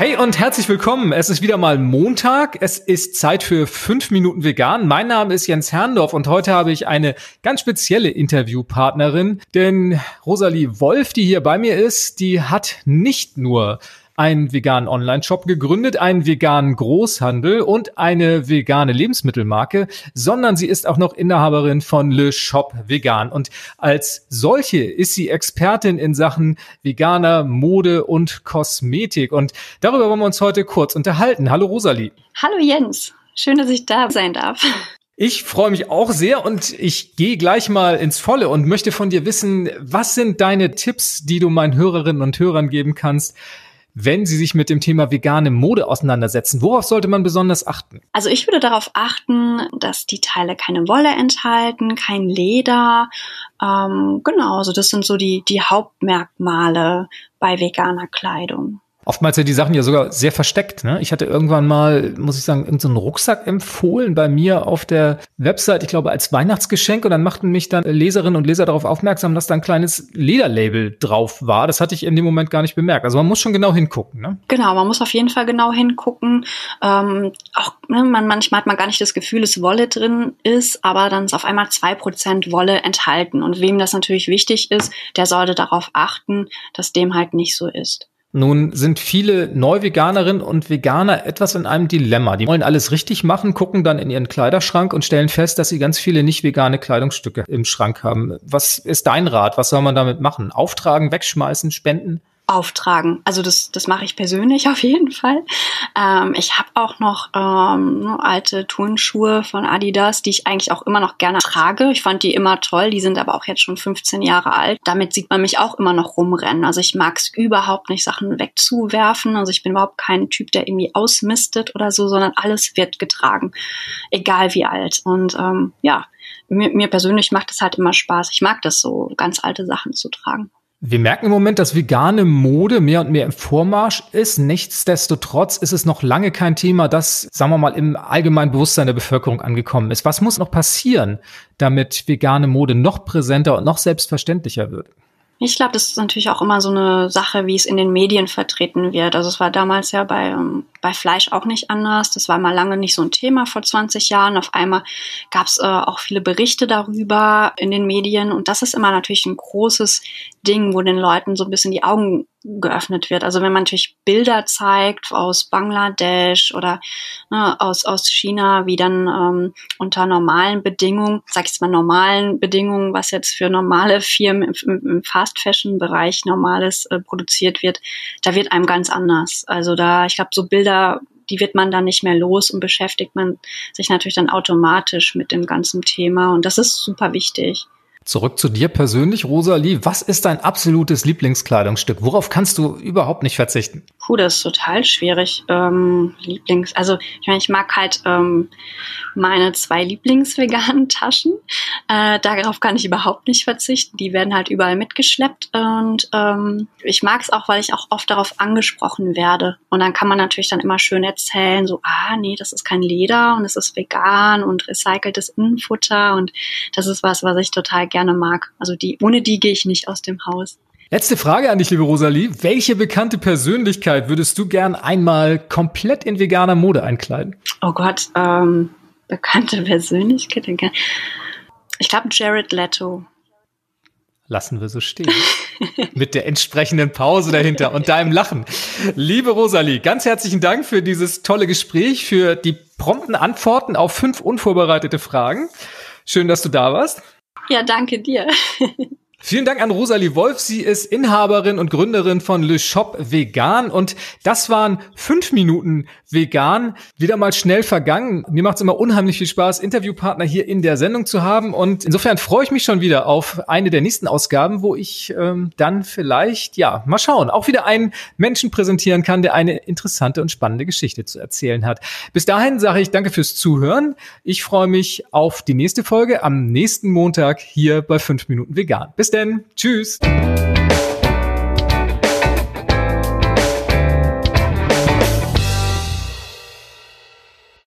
Hey und herzlich willkommen. Es ist wieder mal Montag. Es ist Zeit für 5 Minuten vegan. Mein Name ist Jens Herrndorf und heute habe ich eine ganz spezielle Interviewpartnerin. Denn Rosalie Wolf, die hier bei mir ist, die hat nicht nur einen veganen Online-Shop gegründet, einen veganen Großhandel und eine vegane Lebensmittelmarke, sondern sie ist auch noch Inhaberin von Le Shop Vegan. Und als solche ist sie Expertin in Sachen veganer Mode und Kosmetik. Und darüber wollen wir uns heute kurz unterhalten. Hallo Rosalie. Hallo Jens, schön, dass ich da sein darf. Ich freue mich auch sehr und ich gehe gleich mal ins Volle und möchte von dir wissen, was sind deine Tipps, die du meinen Hörerinnen und Hörern geben kannst, wenn sie sich mit dem Thema vegane Mode auseinandersetzen? Worauf sollte man besonders achten? Also ich würde darauf achten, dass die Teile keine Wolle enthalten, kein Leder. Also das sind so die Hauptmerkmale bei veganer Kleidung. Oftmals sind die Sachen ja sogar sehr versteckt, ne? Ich hatte irgendwann mal, muss ich sagen, irgendeinen Rucksack empfohlen bei mir auf der Website, ich glaube als Weihnachtsgeschenk, und dann machten mich dann Leserinnen und Leser darauf aufmerksam, dass da ein kleines Lederlabel drauf war. Das hatte ich in dem Moment gar nicht bemerkt. Also man muss schon genau hingucken, ne? Genau, man muss auf jeden Fall genau hingucken. Manchmal hat man gar nicht das Gefühl, dass Wolle drin ist, aber dann ist auf einmal 2% Wolle enthalten. Und wem das natürlich wichtig ist, der sollte darauf achten, dass dem halt nicht so ist. Nun sind viele Neuveganerinnen und Veganer etwas in einem Dilemma. Die wollen alles richtig machen, gucken dann in ihren Kleiderschrank und stellen fest, dass sie ganz viele nicht vegane Kleidungsstücke im Schrank haben. Was ist dein Rat? Was soll man damit machen? Auftragen, wegschmeißen, spenden? Auftragen. Also das mache ich persönlich auf jeden Fall. Ich habe auch noch alte Turnschuhe von Adidas, die ich eigentlich auch immer noch gerne trage. Ich fand die immer toll, die sind aber auch jetzt schon 15 Jahre alt. Damit sieht man mich auch immer noch rumrennen. Also ich mag es überhaupt nicht, Sachen wegzuwerfen. Also ich bin überhaupt kein Typ, der irgendwie ausmistet oder so, sondern alles wird getragen, egal wie alt. Und mir persönlich macht es halt immer Spaß. Ich mag das so, ganz alte Sachen zu tragen. Wir merken im Moment, dass vegane Mode mehr und mehr im Vormarsch ist. Nichtsdestotrotz ist es noch lange kein Thema, das, sagen wir mal, im allgemeinen Bewusstsein der Bevölkerung angekommen ist. Was muss noch passieren, damit vegane Mode noch präsenter und noch selbstverständlicher wird? Ich glaube, das ist natürlich auch immer so eine Sache, wie es in den Medien vertreten wird. Also es war damals ja bei Fleisch auch nicht anders. Das war mal lange nicht so ein Thema vor 20 Jahren. Auf einmal gab es auch viele Berichte darüber in den Medien. Und das ist immer natürlich ein großes Ding, wo den Leuten so ein bisschen die Augen geöffnet wird. Also wenn man natürlich Bilder zeigt aus Bangladesch oder aus China, wie dann unter normalen Bedingungen, sag ich jetzt mal normalen Bedingungen, was jetzt für normale Firmen im Fast-Fashion-Bereich Normales produziert wird, da wird einem ganz anders. Also ich glaube, so Bilder, die wird man dann nicht mehr los und beschäftigt man sich natürlich dann automatisch mit dem ganzen Thema. Und das ist super wichtig. Zurück zu dir persönlich, Rosalie. Was ist dein absolutes Lieblingskleidungsstück? Worauf kannst du überhaupt nicht verzichten? Das ist total schwierig. Ich mag halt meine 2 Lieblingsveganen Taschen. Darauf kann ich überhaupt nicht verzichten. Die werden halt überall mitgeschleppt. Und ich mag es auch, weil ich auch oft darauf angesprochen werde. Und dann kann man natürlich dann immer schön erzählen, so, nee, das ist kein Leder und es ist vegan und recyceltes Innenfutter. Und das ist was ich total gerne mag. Also ohne die gehe ich nicht aus dem Haus. Letzte Frage an dich, liebe Rosalie. Welche bekannte Persönlichkeit würdest du gern einmal komplett in veganer Mode einkleiden? Oh Gott, bekannte Persönlichkeit. Ich glaube Jared Leto. Lassen wir so stehen. Mit der entsprechenden Pause dahinter und deinem Lachen. Liebe Rosalie, ganz herzlichen Dank für dieses tolle Gespräch, für die prompten Antworten auf 5 unvorbereitete Fragen. Schön, dass du da warst. Ja, danke dir. Vielen Dank an Rosalie Wolf. Sie ist Inhaberin und Gründerin von Le Shop Vegan. Und das waren 5 Minuten vegan. Wieder mal schnell vergangen. Mir macht es immer unheimlich viel Spaß, Interviewpartner hier in der Sendung zu haben. Und insofern freue ich mich schon wieder auf eine der nächsten Ausgaben, wo ich dann vielleicht, mal schauen, auch wieder einen Menschen präsentieren kann, der eine interessante und spannende Geschichte zu erzählen hat. Bis dahin sage ich danke fürs Zuhören. Ich freue mich auf die nächste Folge am nächsten Montag hier bei 5 Minuten vegan. Bis denn. Tschüss.